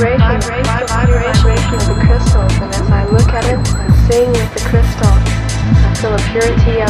vibration of the crystals, and as I look at it and sing with the crystal, I feel a purity